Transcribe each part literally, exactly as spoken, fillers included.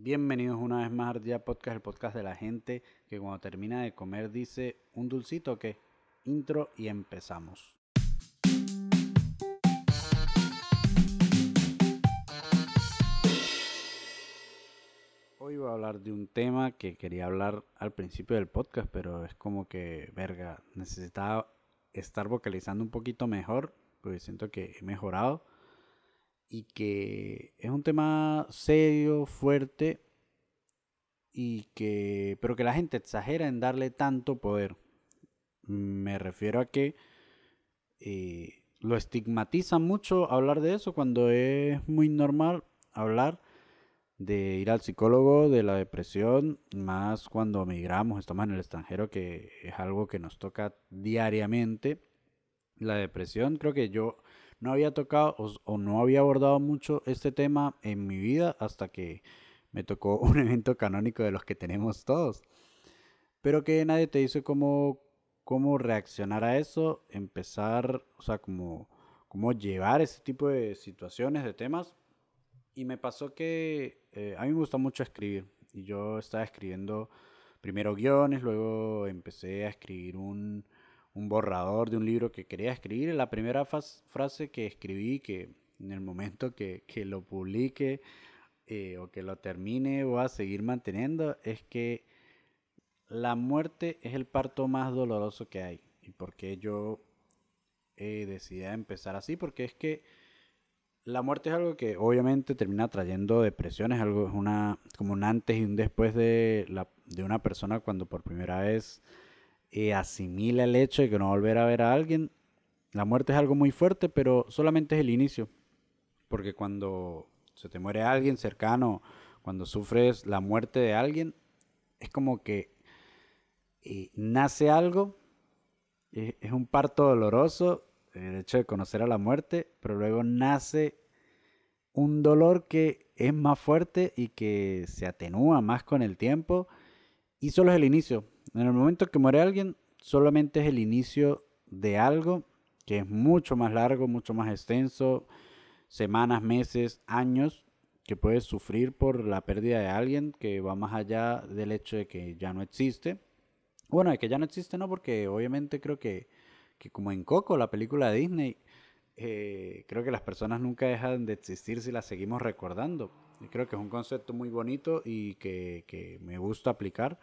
Bienvenidos una vez más a Ardilla Podcast, el podcast de la gente que cuando termina de comer dice un dulcito que intro y empezamos. Hoy voy a hablar de un tema que quería hablar al principio del podcast, pero es como que, verga, necesitaba estar vocalizando un poquito mejor, porque siento que he mejorado y que es un tema serio, fuerte y que, pero que la gente exagera en darle tanto poder. Me refiero a que eh, lo estigmatiza mucho hablar de eso cuando es muy normal hablar de ir al psicólogo, de la depresión, más cuando migramos, estamos en el extranjero, que es algo que nos toca diariamente. La depresión, creo que yo no había tocado o, o no había abordado mucho este tema en mi vida hasta que me tocó un evento canónico de los que tenemos todos. Pero que nadie te dice cómo, cómo reaccionar a eso, empezar, o sea, cómo, cómo llevar ese tipo de situaciones, de temas. Y me pasó que eh, a mí me gusta mucho escribir. Y yo estaba escribiendo primero guiones, luego empecé a escribir un, un borrador de un libro que quería escribir. Y la primera fas- frase que escribí, que en el momento que, que lo publique eh, o que lo termine voy a seguir manteniendo, es que la muerte es el parto más doloroso que hay. ¿Y por qué yo eh, decidí empezar así? Porque es que la muerte es algo que obviamente termina trayendo depresiones, algo es una como un antes y un después de la de una persona cuando por primera vez eh, asimila el hecho de que no va a volver a ver a alguien. La muerte es algo muy fuerte, pero solamente es el inicio, porque cuando se te muere alguien cercano, cuando sufres la muerte de alguien, es como que eh, nace algo. Es, es un parto doloroso el hecho de conocer a la muerte, pero luego nace un dolor que es más fuerte y que se atenúa más con el tiempo y solo es el inicio. En el momento que muere alguien, solamente es el inicio de algo que es mucho más largo, mucho más extenso, semanas, meses, años, que puedes sufrir por la pérdida de alguien que va más allá del hecho de que ya no existe. Bueno, de que ya no existe, no, porque obviamente creo que, que como en Coco, la película de Disney, eh, creo que las personas nunca dejan de existir si las seguimos recordando. Y creo que es un concepto muy bonito y que, que me gusta aplicar.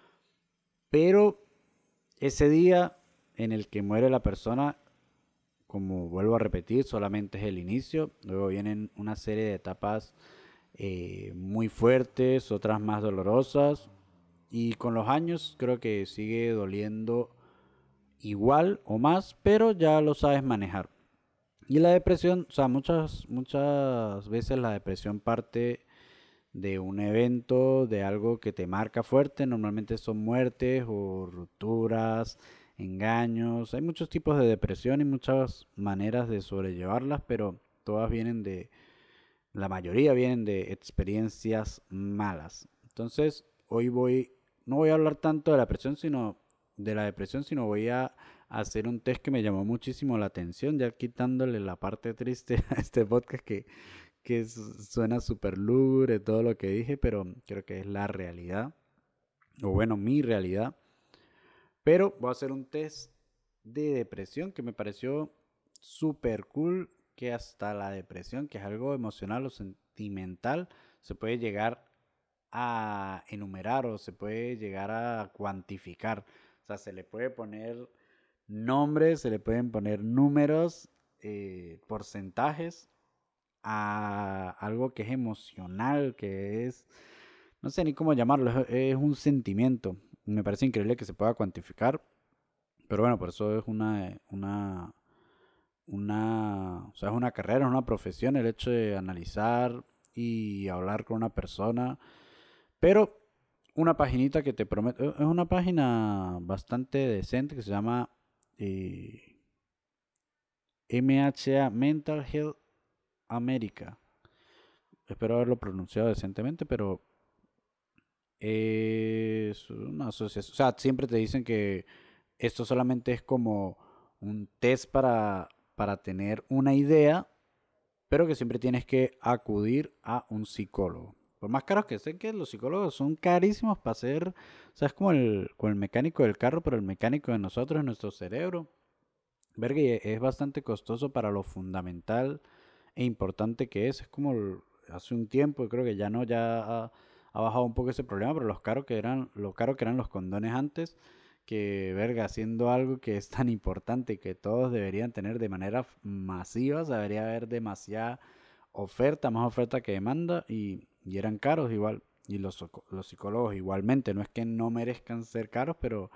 Pero ese día en el que muere la persona, como vuelvo a repetir, solamente es el inicio. Luego vienen una serie de etapas eh, muy fuertes, otras más dolorosas. Y con los años creo que sigue doliendo igual o más, pero ya lo sabes manejar. Y la depresión, o sea, muchas, muchas veces la depresión parte de un evento, de algo que te marca fuerte. Normalmente son muertes o rupturas, engaños. Hay muchos tipos de depresión y muchas maneras de sobrellevarlas, pero todas vienen de, la mayoría vienen de experiencias malas. Entonces, hoy voy, no voy a hablar tanto de la depresión, sino de la depresión, sino voy a hacer un test que me llamó muchísimo la atención, ya quitándole la parte triste a este podcast que, que suena súper lúgubre todo lo que dije, pero creo que es la realidad, o bueno, mi realidad. Pero voy a hacer un test de depresión que me pareció súper cool, que hasta la depresión, que es algo emocional o sentimental, se puede llegar a enumerar o se puede llegar a cuantificar. O sea, se le puede poner nombres, se le pueden poner números, eh, porcentajes a algo que es emocional, que es, no sé ni cómo llamarlo, es, es un sentimiento. Me parece increíble que se pueda cuantificar, pero bueno, por eso es una, una, una, o sea, es una carrera, es una profesión el hecho de analizar y hablar con una persona, pero una paginita que te prometo, es una página bastante decente que se llama eh, M H A Mental Health America. Espero haberlo pronunciado decentemente, pero es una asociación. O sea, siempre te dicen que esto solamente es como un test para, para tener una idea, pero que siempre tienes que acudir a un psicólogo. por más caros que estén, que los psicólogos son carísimos para hacer, o sea, es como el, como el mecánico del carro, pero el mecánico de nosotros, en nuestro cerebro. Verga, y es bastante costoso para lo fundamental e importante que es. Es como el- hace un tiempo, creo que ya no, ya ha, ha bajado un poco ese problema, pero los caros que eran, lo caro que eran los condones antes, que verga, haciendo algo que es tan importante y que todos deberían tener de manera f- masiva, o sea, debería haber demasiada oferta, más oferta que demanda, y, y eran caros igual. Y los, soco- los psicólogos igualmente, no es que no merezcan ser caros, pero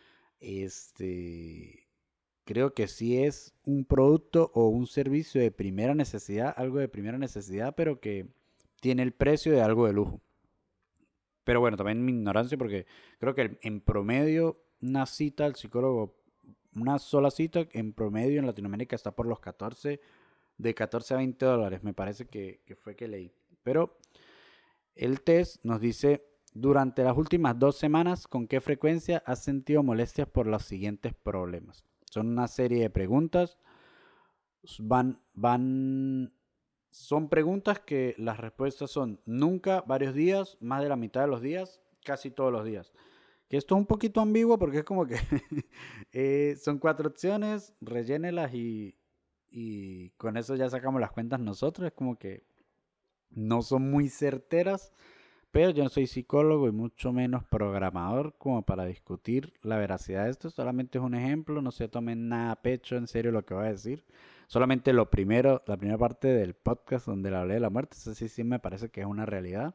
este creo que sí es un producto o un servicio de primera necesidad, algo de primera necesidad, pero que tiene el precio de algo de lujo. Pero bueno, también mi ignorancia, porque creo que en promedio una cita al psicólogo, una sola cita en promedio en Latinoamérica está por los catorce, de catorce a veinte dólares, me parece que, que fue que leí. Pero el test nos dice, durante las últimas dos semanas, ¿con qué frecuencia has sentido molestias por los siguientes problemas? Son una serie de preguntas. Van, van, son preguntas que las respuestas son nunca, varios días, más de la mitad de los días, casi todos los días. Que esto es un poquito ambiguo porque es como que eh, son cuatro opciones, rellénelas y, y con eso ya sacamos las cuentas nosotros. Es como que no son muy certeras, pero yo no soy psicólogo y mucho menos programador como para discutir la veracidad de esto. Solamente es un ejemplo, no se tomen nada a pecho en serio lo que voy a decir. Solamente lo primero, la primera parte del podcast donde le hablé de la muerte, eso sí, sí me parece que es una realidad.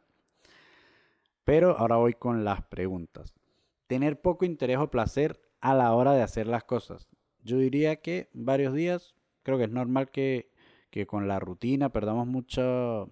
Pero ahora voy con las preguntas. Tener poco interés o placer a la hora de hacer las cosas. Yo diría que varios días, creo que es normal que, que con la rutina perdamos mucha,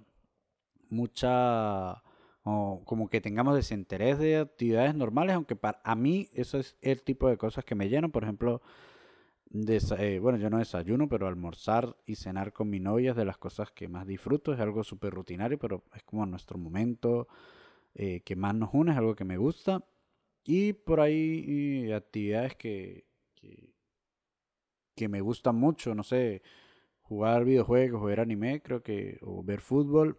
mucha, o como que tengamos desinterés de actividades normales, aunque para a mí eso es el tipo de cosas que me llenan. Por ejemplo, desa- eh, bueno, yo no desayuno, pero almorzar y cenar con mi novia es de las cosas que más disfruto. Es algo súper rutinario, pero es como nuestro momento eh, que más nos une, es algo que me gusta. Y por ahí y actividades que, que, que me gustan mucho, no sé, jugar videojuegos, ver anime, creo que, o ver fútbol,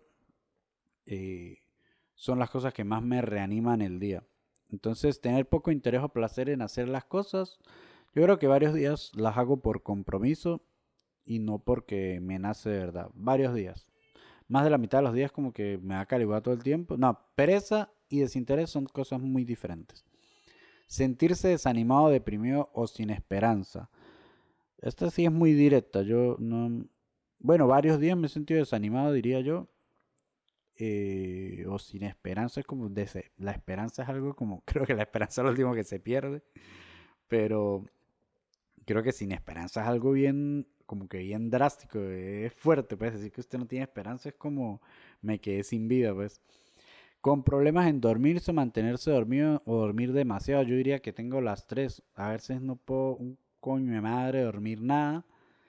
eh, son las cosas que más me reaniman el día. Entonces, tener poco interés o placer en hacer las cosas, yo creo que varios días las hago por compromiso y no porque me nace de verdad. Varios días. Más de la mitad de los días como que me da calibrar todo el tiempo. No, pereza y desinterés son cosas muy diferentes. Sentirse desanimado, deprimido o sin esperanza. Esta sí es muy directa. Yo no... Bueno, varios días me he sentido desanimado, diría yo. Eh, o sin esperanza. Es como... dese- La esperanza es algo como... Creo que la esperanza es lo último que se pierde. Pero creo que sin esperanza es algo bien... Como que bien drástico. Es fuerte, pues. Decir que usted no tiene esperanza es como... Me quedé sin vida, pues. Con problemas en dormirse, mantenerse dormido o dormir demasiado. Yo diría que tengo las tres. A veces no puedo un coño de madre dormir nada.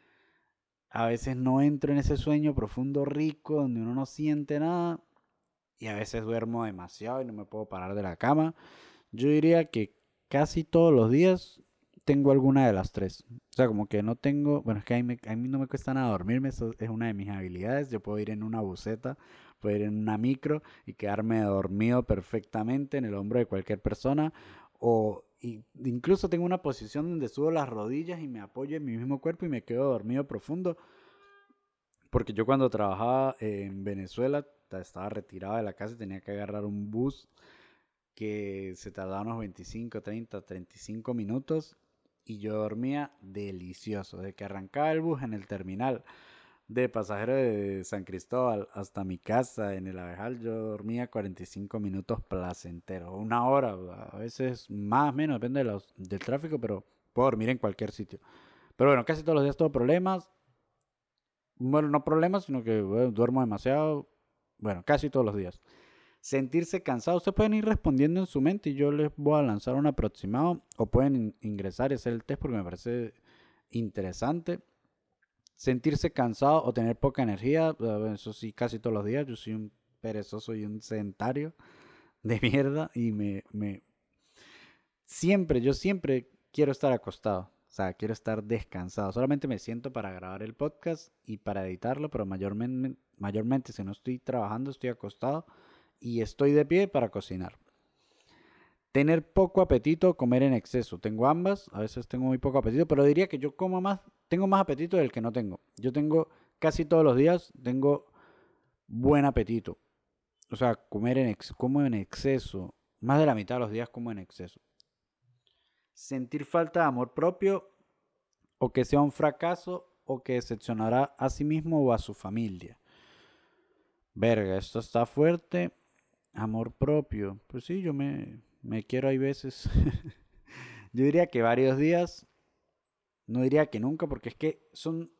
A veces no entro en ese sueño profundo rico donde uno no siente nada. Y a veces duermo demasiado y no me puedo parar de la cama. Yo diría que casi todos los días tengo alguna de las tres. O sea, como que no tengo, bueno, es que a mí, me- a mí no me cuesta nada dormirme, eso es una de mis habilidades. Yo puedo ir en una buseta, puedo ir en una micro y quedarme dormido perfectamente en el hombro de cualquier persona. O y- incluso tengo una posición donde subo las rodillas y me apoyo en mi mismo cuerpo y me quedo dormido profundo. Porque yo cuando trabajaba en Venezuela, ta- estaba retirado de la casa y tenía que agarrar un bus que se tardaba unos veinticinco, treinta, treinta y cinco minutos y yo dormía delicioso. De que arrancaba el bus en el terminal de pasajero de San Cristóbal hasta mi casa en el Abejal, yo dormía cuarenta y cinco minutos placenteros, una hora, a veces más o menos, depende de los, del tráfico, pero puedo dormir en cualquier sitio. Pero bueno, casi todos los días tengo problemas. Bueno, no problemas, sino que bueno, duermo demasiado. Bueno, casi todos los días. Sentirse cansado. Ustedes pueden ir respondiendo en su mente y yo les voy a lanzar un aproximado. O pueden in- ingresar y hacer el test porque me parece interesante. Sentirse cansado o tener poca energía. eh, Eso sí, casi todos los días. Yo soy un perezoso y un sedentario de mierda. Y me, me... Siempre, yo siempre quiero estar acostado. O sea, quiero estar descansado. Solamente me siento para grabar el podcast y para editarlo. Pero mayormente, mayormente si no estoy trabajando, estoy acostado y estoy de pie para cocinar. Tener poco apetito, comer en exceso. Tengo ambas, a veces tengo muy poco apetito, pero diría que yo como más, tengo más apetito del que no tengo. Yo tengo casi todos los días, tengo buen apetito. O sea, comer en ex, como en exceso. Más de la mitad de los días como en exceso. Sentir falta de amor propio o que sea un fracaso o que decepcionará a sí mismo o a su familia. Verga, esto está fuerte. Amor propio. Pues sí, yo me, me quiero hay veces. Yo diría que varios días. No diría que nunca, porque es que son,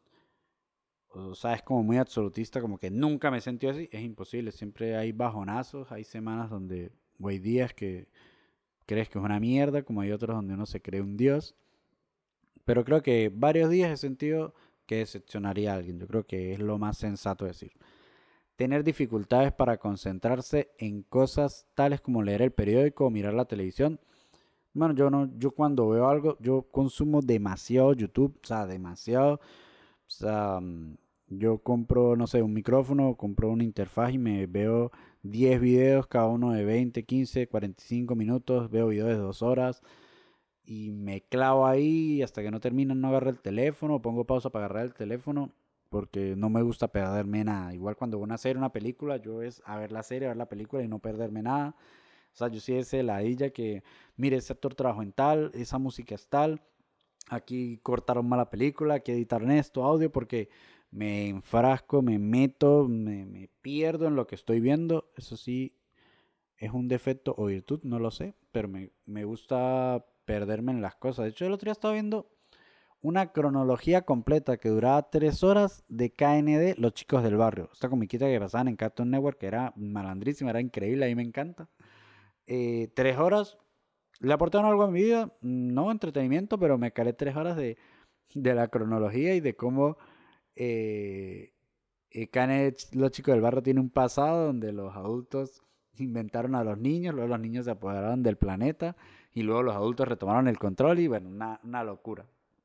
o sea, es como muy absolutista, como que nunca me he sentido así. Es imposible, siempre hay bajonazos, hay semanas donde, o hay días que crees que es una mierda, como hay otros donde uno se cree un dios. Pero creo que varios días he sentido que decepcionaría a alguien. Yo creo que es lo más sensato decir. Tener dificultades para concentrarse en cosas tales como leer el periódico o mirar la televisión. Bueno, yo no, yo cuando veo algo, yo consumo demasiado YouTube, o sea, demasiado. O sea, mm, yo compro, no sé, un micrófono, compro una interfaz y me veo diez videos, cada uno de veinte, quince, cuarenta y cinco minutos, veo videos de dos horas y me clavo ahí hasta que no termino, no agarro el teléfono, pongo pausa para agarrar el teléfono porque no me gusta perderme nada. Igual cuando voy a hacer una película, yo es a ver la serie, a ver la película y no perderme nada. O sea, yo sí ese ladilla que, mire, ese actor trabajó en tal, esa música es tal, aquí cortaron mala película, aquí editaron esto, audio, porque me enfrasco, me meto, me, me pierdo en lo que estoy viendo. Eso sí, es un defecto o virtud, no lo sé, pero me, me gusta perderme en las cosas. De hecho, el otro día estaba viendo una cronología completa que duraba tres horas de K N D, Los Chicos del Barrio. Esta comiquita que pasaban en Cartoon Network, que era malandrísima, era increíble, a mí me encanta. Eh, tres horas, ¿le aportaron algo a mi vida? No, entretenimiento, pero me calé tres horas de, de la cronología y de cómo eh, eh, K N D, Los Chicos del Barrio, tiene un pasado donde los adultos inventaron a los niños, luego los niños se apoderaron del planeta y luego los adultos retomaron el control y bueno, una, una locura.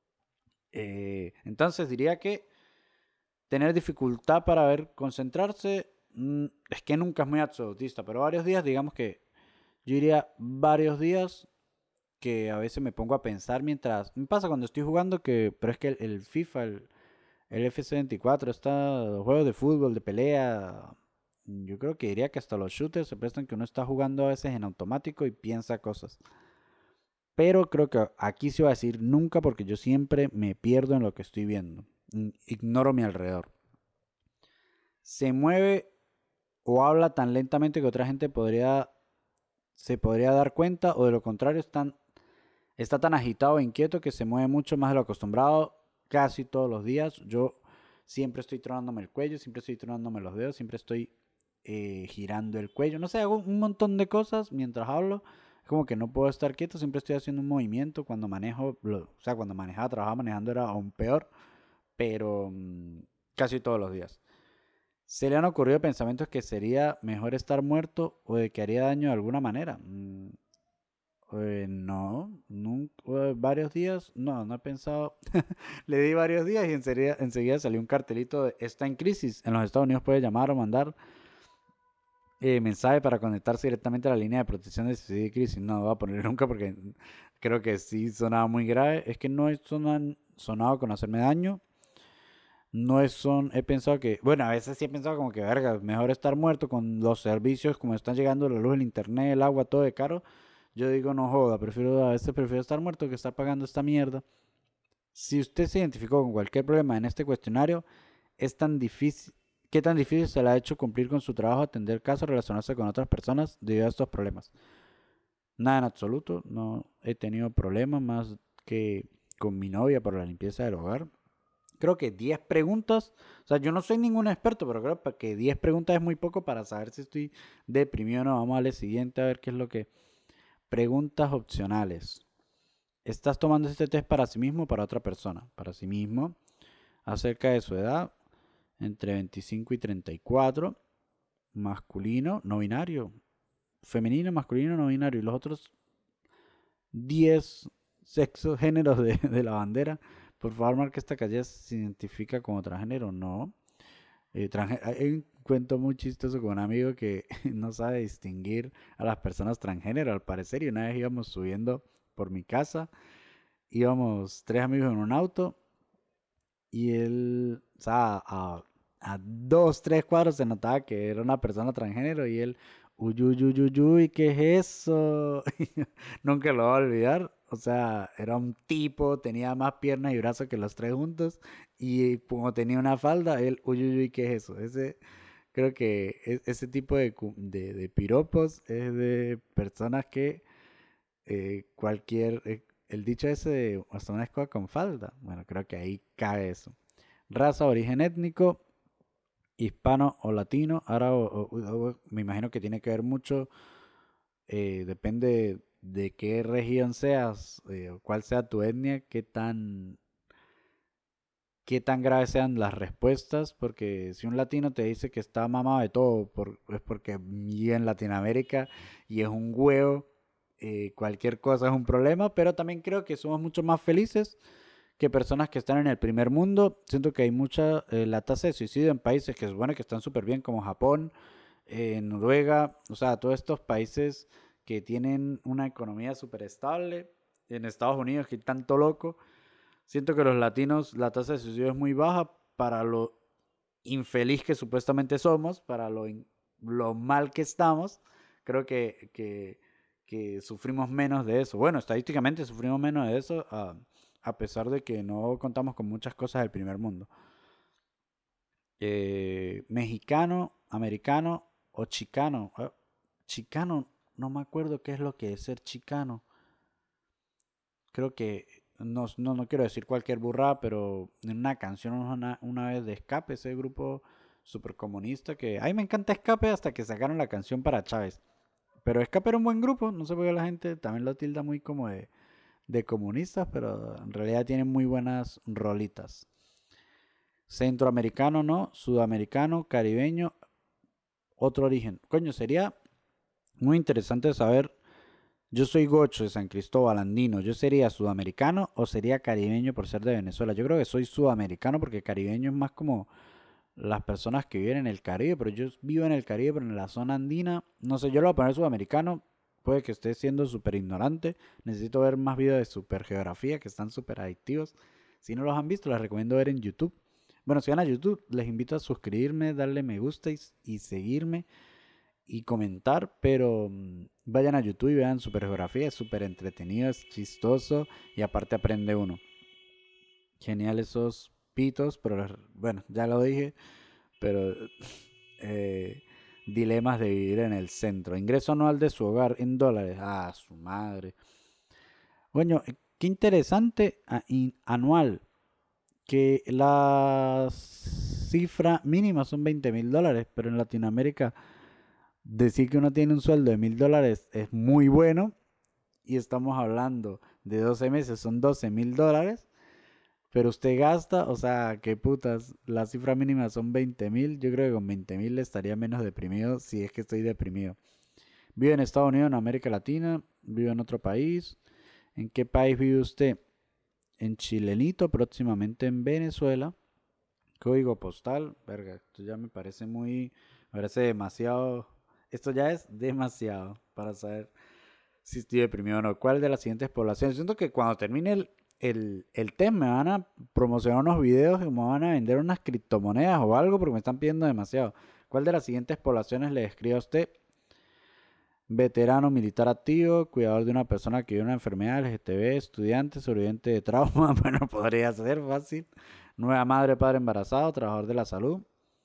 Eh, entonces diría que tener dificultad para ver, concentrarse, mm, es que nunca es muy absolutista, pero varios días, digamos que yo diría varios días que a veces me pongo a pensar mientras, me pasa cuando estoy jugando que, pero es que el, el FIFA, el, el F C veinticuatro, está, los juegos de fútbol, de pelea, yo creo que diría que hasta los shooters se prestan que uno está jugando a veces en automático y piensa cosas. Pero creo que aquí se va a decir nunca porque yo siempre me pierdo en lo que estoy viendo. Mm, Ignoro mi alrededor. Se mueve o habla tan lentamente que otra gente podría, se podría dar cuenta, o de lo contrario están, está tan agitado e inquieto que se mueve mucho más de lo acostumbrado casi todos los días. Yo siempre estoy tronándome el cuello, siempre estoy tronándome los dedos, siempre estoy eh, girando el cuello. No sé, hago un montón de cosas mientras hablo. Es como que no puedo estar quieto, siempre estoy haciendo un movimiento. Cuando manejo, lo, o sea, cuando manejaba, trabajaba manejando era aún peor, pero mmm, casi todos los días. ¿Se le han ocurrido pensamientos que sería mejor estar muerto o de que haría daño de alguna manera? Mm, eh, no, nunca, eh, varios días, no, no he pensado. Le di varios días y enseguida, enseguida salió un cartelito de está en crisis. En los Estados Unidos puede llamar o mandar eh, mensaje para conectarse directamente a la línea de protección de suicidio y crisis. No lo voy a poner nunca porque creo que sí sonaba muy grave. Es que no he sonan, sonado con hacerme daño. No es son, he pensado que, bueno, a veces sí he pensado como que, verga, mejor estar muerto con los servicios como están llegando, la luz, el internet, el agua, todo de caro. Yo digo, no joda, prefiero, a veces prefiero estar muerto que estar pagando esta mierda. Si usted se identificó con cualquier problema en este cuestionario, es tan difícil, ¿qué tan difícil se le ha hecho cumplir con su trabajo, atender casos, relacionarse con otras personas debido a estos problemas? Nada en absoluto, no he tenido problemas más que con mi novia por la limpieza del hogar. Creo que diez preguntas, o sea, yo no soy ningún experto, pero creo que diez preguntas es muy poco para saber si estoy deprimido o no. Vamos a la siguiente a ver qué es lo que... Preguntas opcionales. ¿Estás tomando este test para sí mismo o para otra persona? Para sí mismo. Acerca de su edad, entre veinticinco y treinta y cuatro. Masculino, no binario. Femenino, masculino, no binario. Y los otros diez sexos, géneros de, de la bandera. Por favor, marque esta calle, se identifica como transgénero. No. Eh, transgé hay cuento muy chistoso con un amigo que no sabe distinguir a las personas transgénero al parecer y una vez íbamos subiendo por mi casa, íbamos tres amigos en un auto y él, o sea, a, a dos, tres cuadros se notaba que era una persona transgénero y él, uy, uy, uy, uy, uy, ¿qué es eso? Nunca lo voy a olvidar. O sea, era un tipo, tenía más piernas y brazos que los tres juntos y como tenía una falda, él, uy, uy, uy, ¿qué es eso? Ese, creo que e- ese tipo de, cu- de, de piropos es de personas que eh, cualquier, eh, el dicho ese de hasta una escoba con falda, bueno, creo que ahí cae eso. Raza, origen étnico, hispano o latino, ahora o- o- o- me imagino que tiene que ver mucho, eh, depende de qué región seas, eh, o cuál sea tu etnia, qué tan, qué tan graves sean las respuestas, porque si un latino te dice que está mamado de todo, por, es porque vive en Latinoamérica y es un huevo, eh, cualquier cosa es un problema, pero también creo que somos mucho más felices que personas que están en el primer mundo. Siento que hay mucha, eh, la tasa de suicidio en países que es bueno que están súper bien, como Japón, eh, Noruega, o sea, todos estos países que tienen una economía súper estable, en Estados Unidos que tanto loco. Siento que los latinos, la tasa de suicidio es muy baja para lo infeliz que supuestamente somos, para lo, in- lo mal que estamos. Creo que, que, que sufrimos menos de eso. Bueno, estadísticamente sufrimos menos de eso, a, a pesar de que no contamos con muchas cosas del primer mundo. Eh, mexicano, americano o chicano. Ah, chicano, no me acuerdo qué es lo que es ser chicano. Creo que, no, no, no quiero decir cualquier burrada, pero en una canción una, una vez de Escape, ese grupo super comunista que, ay, me encanta Escape hasta que sacaron la canción para Chávez. Pero Escape era un buen grupo, no sé por qué la gente también lo tilda muy como de, de comunistas, pero en realidad tienen muy buenas rolitas. Centroamericano, no, sudamericano, caribeño, otro origen. Coño, sería muy interesante saber. Yo soy gocho de San Cristóbal andino. ¿Yo sería sudamericano o sería caribeño por ser de Venezuela? Yo creo que soy sudamericano porque caribeño es más como las personas que viven en el Caribe, pero yo vivo en el Caribe, pero en la zona andina. No sé, yo lo voy a poner sudamericano. Puede que esté siendo súper ignorante. Necesito ver más videos de super geografía que están súper adictivos. Si no los han visto, les recomiendo ver en YouTube. Bueno, si van a YouTube, les invito a suscribirme, darle me gusta y, y seguirme y comentar, pero mm, vayan a YouTube y vean Super Geografía, es súper entretenido, es chistoso y aparte aprende uno. Genial esos pitos, pero bueno, ya lo dije, pero eh, dilemas de vivir en el centro. Ingreso anual de su hogar en dólares. Ah, su madre. Bueno, eh, qué interesante a- in- anual, que la cifra mínima son veinte mil dólares, pero en Latinoamérica decir que uno tiene un sueldo de mil dólares es muy bueno y estamos hablando de doce meses, son doce mil dólares, pero usted gasta, o sea, qué putas, la cifra mínima son veinte mil, yo creo que con veinte mil estaría menos deprimido si es que estoy deprimido. Vive en Estados Unidos, en América Latina, vive en otro país. ¿En qué país vive usted? En Chilenito, próximamente en Venezuela. Código postal, verga, esto ya me parece muy, me parece demasiado, esto ya es demasiado para saber si estoy deprimido o no. ¿Cuál de las siguientes poblaciones? Siento que cuando termine el, el, el test me van a promocionar unos videos y me van a vender unas criptomonedas o algo porque me están pidiendo demasiado. ¿Cuál de las siguientes poblaciones le describe a usted? Veterano militar activo, cuidador de una persona que vive una enfermedad, L G T B, estudiante, sobreviviente de trauma, bueno, podría ser fácil. Nueva madre, padre embarazado, trabajador de la salud.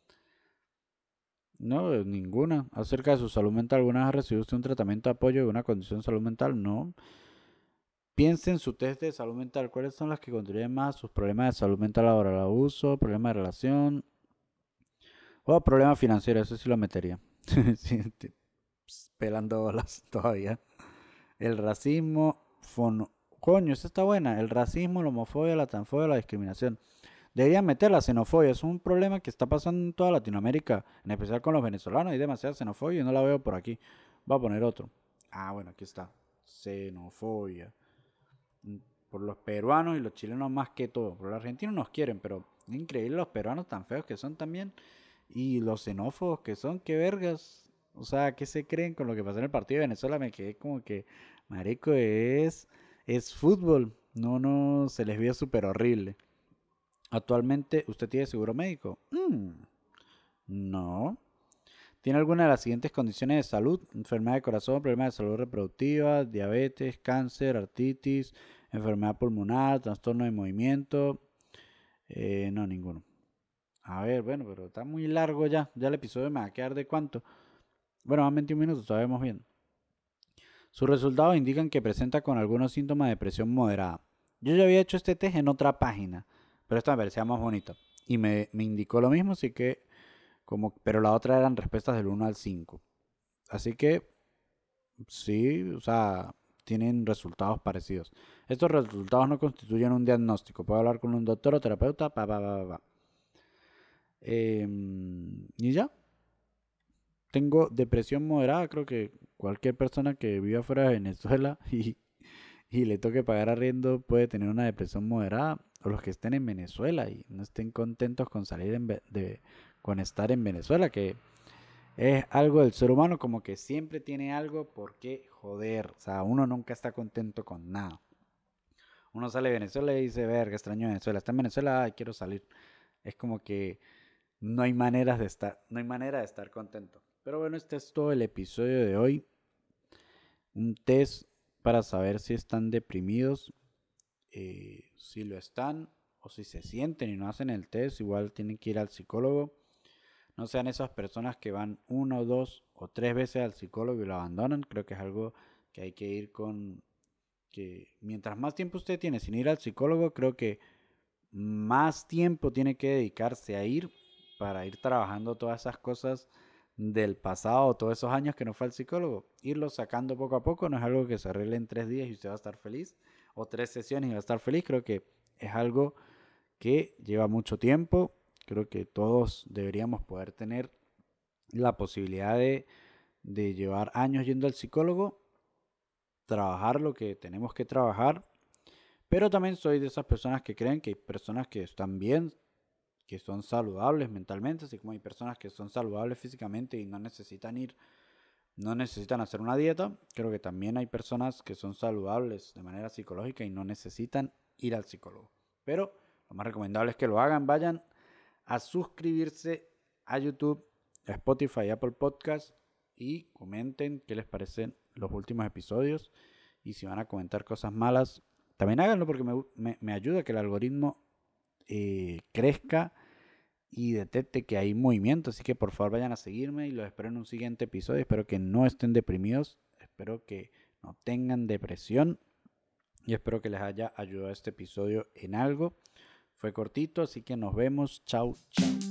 No, eh, ninguna. Acerca de su salud mental, ¿alguna vez ha recibido usted un tratamiento de apoyo de una condición de salud mental? No. Piense en su test de salud mental. ¿Cuáles son las que contribuyen más a sus problemas de salud mental ahora? El abuso, problemas de relación o problemas financieros. Eso sí lo metería. Sí, te- ps, pelando bolas todavía. El racismo, fono... Coño, esa está buena. El racismo, la homofobia, la transfobia, la discriminación. Deberían meter la xenofobia. Es un problema que está pasando en toda Latinoamérica, en especial con los venezolanos. Hay demasiada xenofobia y no la veo por aquí. Voy a poner otro. Ah, bueno, aquí está. Xenofobia. Mm, Por los peruanos y los chilenos más que todo. Por los argentinos nos quieren, pero es increíble los peruanos tan feos que son también. Y los xenófobos que son, qué vergas. O sea, ¿qué se creen con lo que pasó en el partido de Venezuela? Me quedé como que, marico, es, es fútbol. No, no, se les vio súper horrible. Actualmente, ¿usted tiene seguro médico? Mm, no. ¿Tiene alguna de las siguientes condiciones de salud? Enfermedad de corazón, problema de salud reproductiva, diabetes, cáncer, artritis, enfermedad pulmonar, trastorno de movimiento. Eh, no, ninguno. A ver, bueno, pero está muy largo ya. Ya el episodio me va a quedar de cuánto. Bueno, van veintiún minutos, sabemos bien. Sus resultados indican que presenta con algunos síntomas de depresión moderada. Yo ya había hecho este test en otra página, pero esta me parecía más bonita. Y me, me indicó lo mismo, así que, como, pero la otra eran respuestas del uno al cinco. Así que, sí, o sea, tienen resultados parecidos. Estos resultados no constituyen un diagnóstico. Puedo hablar con un doctor o terapeuta, pa, pa, pa, pa. Eh, y ya. Tengo depresión moderada, creo que cualquier persona que viva fuera de Venezuela y, y le toque pagar arriendo puede tener una depresión moderada, o los que estén en Venezuela y no estén contentos con salir en ve- de, con estar en Venezuela, que es algo del ser humano, como que siempre tiene algo por qué joder. O sea, uno nunca está contento con nada. Uno sale de Venezuela y dice, verga, extraño Venezuela. Está en Venezuela, ay, quiero salir. Es como que no hay maneras de estar, no hay manera de estar contento. Pero bueno, este es todo el episodio de hoy. Un test para saber si están deprimidos, eh, si lo están o si se sienten y no hacen el test, igual tienen que ir al psicólogo. No sean esas personas que van uno, dos o tres veces al psicólogo y lo abandonan. Creo que es algo que hay que ir con, que mientras más tiempo usted tiene sin ir al psicólogo, creo que más tiempo tiene que dedicarse a ir para ir trabajando todas esas cosas del pasado, todos esos años que no fue al psicólogo. Irlo sacando poco a poco no es algo que se arregle en tres días y usted va a estar feliz, o tres sesiones y va a estar feliz. Creo que es algo que lleva mucho tiempo. Creo que todos deberíamos poder tener la posibilidad de, de llevar años yendo al psicólogo, trabajar lo que tenemos que trabajar, pero también soy de esas personas que creen que hay personas que están bien, que son saludables mentalmente, así como hay personas que son saludables físicamente y no necesitan ir, no necesitan hacer una dieta. Creo que también hay personas que son saludables de manera psicológica y no necesitan ir al psicólogo. Pero lo más recomendable es que lo hagan. Vayan a suscribirse a YouTube, a Spotify, Apple Podcast y comenten qué les parecen los últimos episodios. Y si van a comentar cosas malas, también háganlo, porque me, me, me ayuda a que el algoritmo eh, crezca y detecte que hay movimiento. Así que por favor vayan a seguirme y los espero en un siguiente episodio. Espero que no estén deprimidos, espero que no tengan depresión y espero que les haya ayudado este episodio en algo. Fue cortito, así que nos vemos. Chau, chau.